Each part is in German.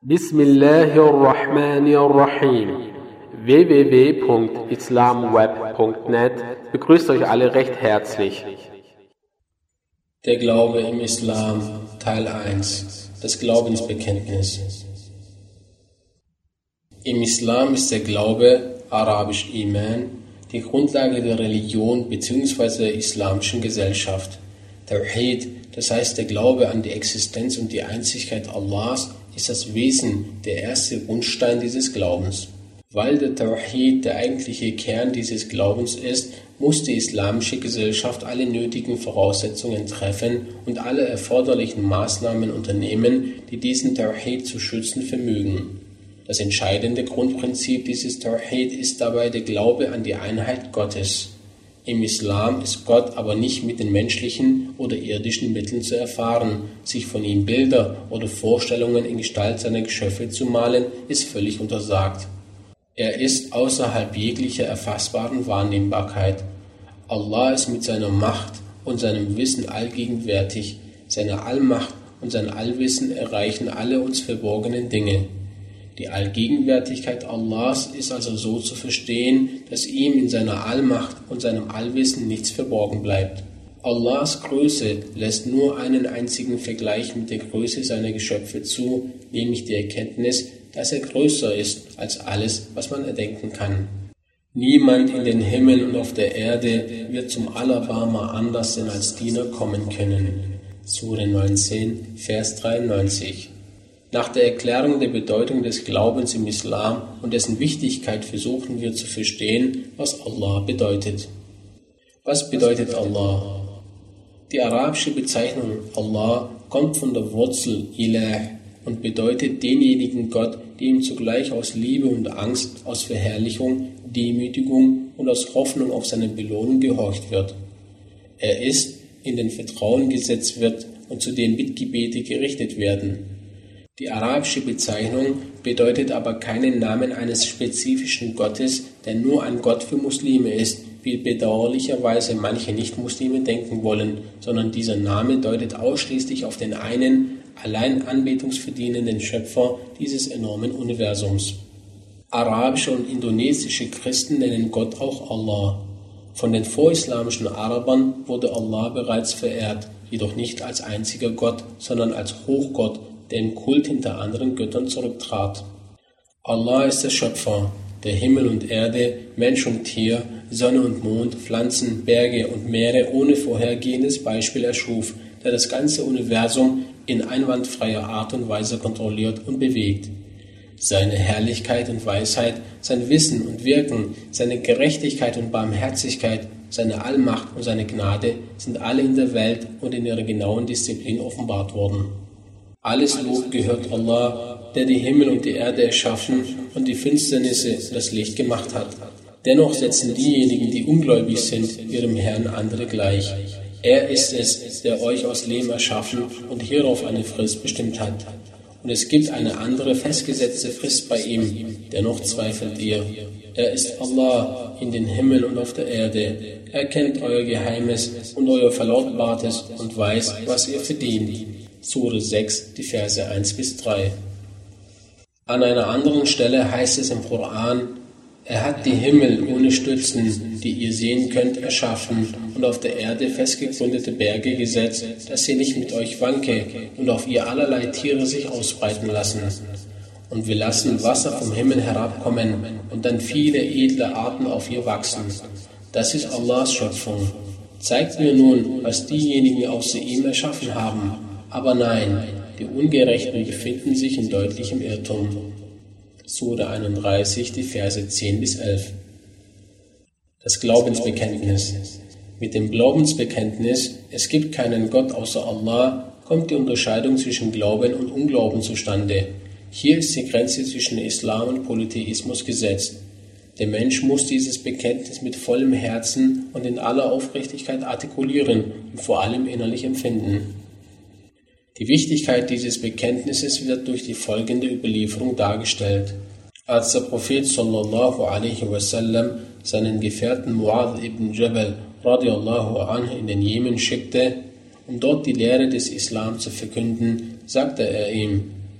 Bismillahirrahmanirrahim. www.islamweb.net begrüßt euch alle recht herzlich. Der Glaube im Islam, Teil 1. Das Glaubensbekenntnis. Im Islam ist der Glaube, arabisch Iman, die Grundlage der Religion bzw. der islamischen Gesellschaft. Tawhid, das heißt der Glaube an die Existenz und die Einzigkeit Allahs, ist das Wesen, der erste Grundstein dieses Glaubens. Weil der Tawhid der eigentliche Kern dieses Glaubens ist, muss die islamische Gesellschaft alle nötigen Voraussetzungen treffen und alle erforderlichen Maßnahmen unternehmen, die diesen Tawhid zu schützen vermögen. Das entscheidende Grundprinzip dieses Tawhid ist dabei der Glaube an die Einheit Gottes. Im Islam ist Gott aber nicht mit den menschlichen oder irdischen Mitteln zu erfahren. Sich von ihm Bilder oder Vorstellungen in Gestalt seiner Geschöpfe zu malen, ist völlig untersagt. Er ist außerhalb jeglicher erfassbaren Wahrnehmbarkeit. Allah ist mit seiner Macht und seinem Wissen allgegenwärtig. Seine Allmacht und sein Allwissen erreichen alle uns verborgenen Dinge. Die Allgegenwärtigkeit Allahs ist also so zu verstehen, dass ihm in seiner Allmacht und seinem Allwissen nichts verborgen bleibt. Allahs Größe lässt nur einen einzigen Vergleich mit der Größe seiner Geschöpfe zu, nämlich die Erkenntnis, dass er größer ist als alles, was man erdenken kann. Niemand in den Himmel und auf der Erde wird zum Allerbarmer anders denn als Diener kommen können. Sure 19, Vers 93. Nach der Erklärung der Bedeutung des Glaubens im Islam und dessen Wichtigkeit versuchen wir zu verstehen, was Allah bedeutet. Was bedeutet Allah? Die arabische Bezeichnung Allah kommt von der Wurzel Ilah und bedeutet denjenigen Gott, dem zugleich aus Liebe und Angst, aus Verherrlichung, Demütigung und aus Hoffnung auf seine Belohnung gehorcht wird. Er ist, in den Vertrauen gesetzt wird und zu dem Bittgebete gerichtet werden. Die arabische Bezeichnung bedeutet aber keinen Namen eines spezifischen Gottes, der nur ein Gott für Muslime ist, wie bedauerlicherweise manche Nicht-Muslime denken wollen, sondern dieser Name deutet ausschließlich auf den einen, allein anbetungsverdienenden Schöpfer dieses enormen Universums. Arabische und indonesische Christen nennen Gott auch Allah. Von den vorislamischen Arabern wurde Allah bereits verehrt, jedoch nicht als einziger Gott, sondern als Hochgott, der im Kult hinter anderen Göttern zurücktrat. Allah ist der Schöpfer, der Himmel und Erde, Mensch und Tier, Sonne und Mond, Pflanzen, Berge und Meere ohne vorhergehendes Beispiel erschuf, der das ganze Universum in einwandfreier Art und Weise kontrolliert und bewegt. Seine Herrlichkeit und Weisheit, sein Wissen und Wirken, seine Gerechtigkeit und Barmherzigkeit, seine Allmacht und seine Gnade sind alle in der Welt und in ihrer genauen Disziplin offenbart worden. Alles Lob gehört Allah, der die Himmel und die Erde erschaffen und die Finsternisse und das Licht gemacht hat. Dennoch setzen diejenigen, die ungläubig sind, ihrem Herrn andere gleich. Er ist es, der euch aus Lehm erschaffen und hierauf eine Frist bestimmt hat. Und es gibt eine andere festgesetzte Frist bei ihm, dennoch zweifelt ihr. Er ist Allah in den Himmel und auf der Erde. Er kennt euer Geheimes und euer Verlautbartes und weiß, was ihr verdient. Sure 6, die Verse 1-3. An einer anderen Stelle heißt es im Koran: Er hat die Himmel ohne Stützen, die ihr sehen könnt, erschaffen und auf der Erde festgegründete Berge gesetzt, dass sie nicht mit euch wanke und auf ihr allerlei Tiere sich ausbreiten lassen. Und wir lassen Wasser vom Himmel herabkommen und dann viele edle Arten auf ihr wachsen. Das ist Allahs Schöpfung. Zeigt mir nun, was diejenigen außer ihm erschaffen haben. Aber nein, die Ungerechten befinden sich in deutlichem Irrtum. Sure 31, die Verse 10-11. Das Glaubensbekenntnis. Mit dem Glaubensbekenntnis, es gibt keinen Gott außer Allah, kommt die Unterscheidung zwischen Glauben und Unglauben zustande. Hier ist die Grenze zwischen Islam und Polytheismus gesetzt. Der Mensch muss dieses Bekenntnis mit vollem Herzen und in aller Aufrichtigkeit artikulieren und vor allem innerlich empfinden. Die Wichtigkeit dieses Bekenntnisses wird durch die folgende Überlieferung dargestellt. Als der Prophet sallallahu alaihi wasallam seinen Gefährten Mu'adh ibn Jabal radiallahu anhu in den Jemen schickte, um dort die Lehre des Islam zu verkünden, sagte er ihm: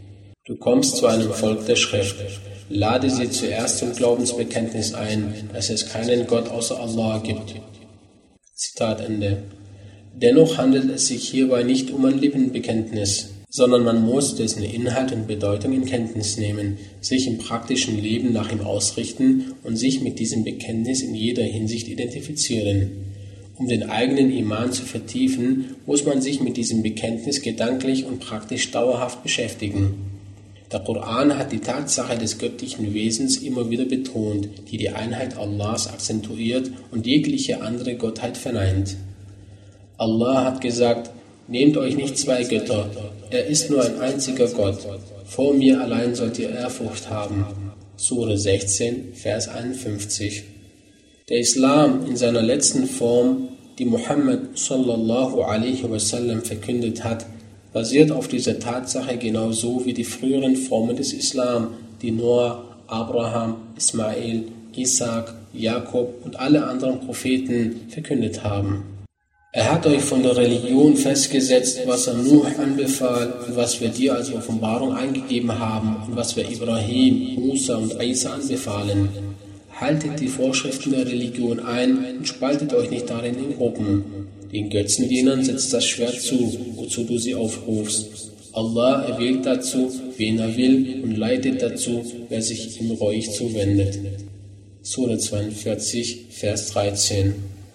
Du kommst zu einem Volk der Schrift. Lade sie zuerst zum Glaubensbekenntnis ein, dass es keinen Gott außer Allah gibt. Zitat Ende. Dennoch handelt es sich hierbei nicht um ein Lippenbekenntnis, sondern man muss dessen Inhalt und Bedeutung in Kenntnis nehmen, sich im praktischen Leben nach ihm ausrichten und sich mit diesem Bekenntnis in jeder Hinsicht identifizieren. Um den eigenen Iman zu vertiefen, muss man sich mit diesem Bekenntnis gedanklich und praktisch dauerhaft beschäftigen. Der Koran hat die Tatsache des göttlichen Wesens immer wieder betont, die die Einheit Allahs akzentuiert und jegliche andere Gottheit verneint. Allah hat gesagt: Nehmt euch nicht zwei Götter, er ist nur ein einziger Gott, vor mir allein sollt ihr Ehrfurcht haben. Sure 16, Vers 51. Der Islam in seiner letzten Form, die Muhammad sallallahu alaihi wasallam verkündet hat, basiert auf dieser Tatsache genauso wie die früheren Formen des Islam, die Noah, Abraham, Ismail, Isaac, Jakob und alle anderen Propheten verkündet haben. Er hat euch von der Religion festgesetzt, was er Nuh anbefahl und was wir dir als Offenbarung eingegeben haben und was wir Ibrahim, Musa und Isa anbefahlen. Haltet die Vorschriften der Religion ein und spaltet euch nicht darin in Gruppen. Den Götzendienern setzt das Schwert zu, wozu du sie aufrufst. Allah erwählt dazu, wen er will, und leitet dazu, wer sich ihm reuig zuwendet. Sure 42, Vers 13.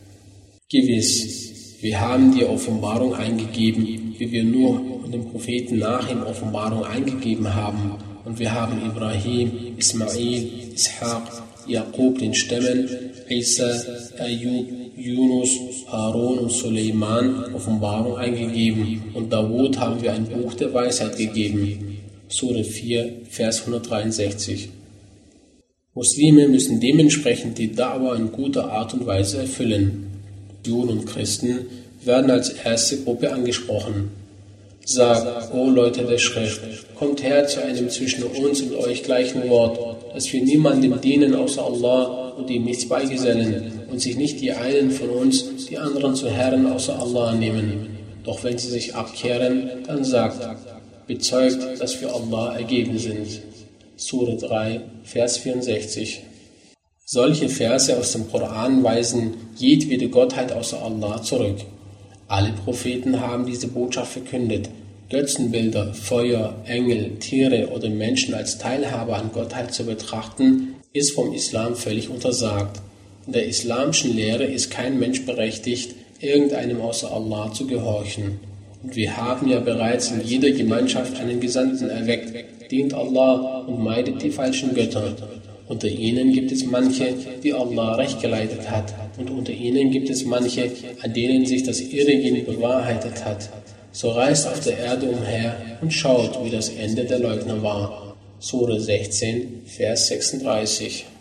Gewiss, wir haben dir Offenbarung eingegeben, wie wir Nuh und den Propheten nach ihm Offenbarung eingegeben haben. Und wir haben Ibrahim, Ismail, Ishaq, Jakob den Stämmen, Isa, Ayub, Yunus, Harun und Suleiman Offenbarung eingegeben, und Dawud haben wir ein Buch der Weisheit gegeben. Sure 4, Vers 163. Muslime müssen dementsprechend die Da'wah in guter Art und Weise erfüllen. Juden und Christen werden als erste Gruppe angesprochen. Sag, o Leute der Schrift, kommt her zu einem zwischen uns und euch gleichen Wort, dass wir niemandem dienen außer Allah und ihm nichts beigesellen und sich nicht die einen von uns die anderen zu Herren außer Allah nehmen. Doch wenn sie sich abkehren, dann sagt, bezeugt, dass wir Allah ergeben sind. Sure 3, Vers 64. Solche Verse aus dem Koran weisen jedwede Gottheit außer Allah zurück. Alle Propheten haben diese Botschaft verkündet. Götzenbilder, Feuer, Engel, Tiere oder Menschen als Teilhaber an Gottheit zu betrachten, ist vom Islam völlig untersagt. In der islamischen Lehre ist kein Mensch berechtigt, irgendeinem außer Allah zu gehorchen. Und wir haben ja bereits in jeder Gemeinschaft einen Gesandten erweckt, dient Allah und meidet die falschen Götter. Unter ihnen gibt es manche, die Allah recht geleitet hat, und unter ihnen gibt es manche, an denen sich das Irrgehen bewahrheitet hat. So reist auf der Erde umher und schaut, wie das Ende der Leugner war. Sure 16, Vers 36.